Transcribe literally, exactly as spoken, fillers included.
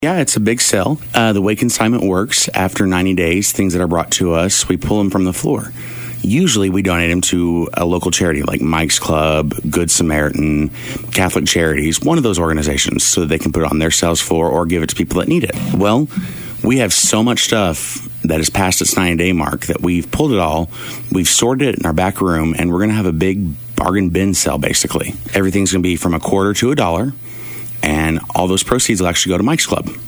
Yeah, it's a big sale. Uh, the way consignment works, after ninety days, things that are brought to us, we pull them from the floor. Usually we donate them to a local charity like Mike's Club, Good Samaritan, Catholic Charities, one of those organizations, so that they can put it on their sales floor or give it to people that need it. Well, we have so much stuff that is past its ninety-day mark that we've pulled it all, we've sorted it in our back room, and we're going to have a big bargain bin sale, basically. Everything's going to be from a quarter to a dollar, and all those proceeds will actually go to Mike's Club.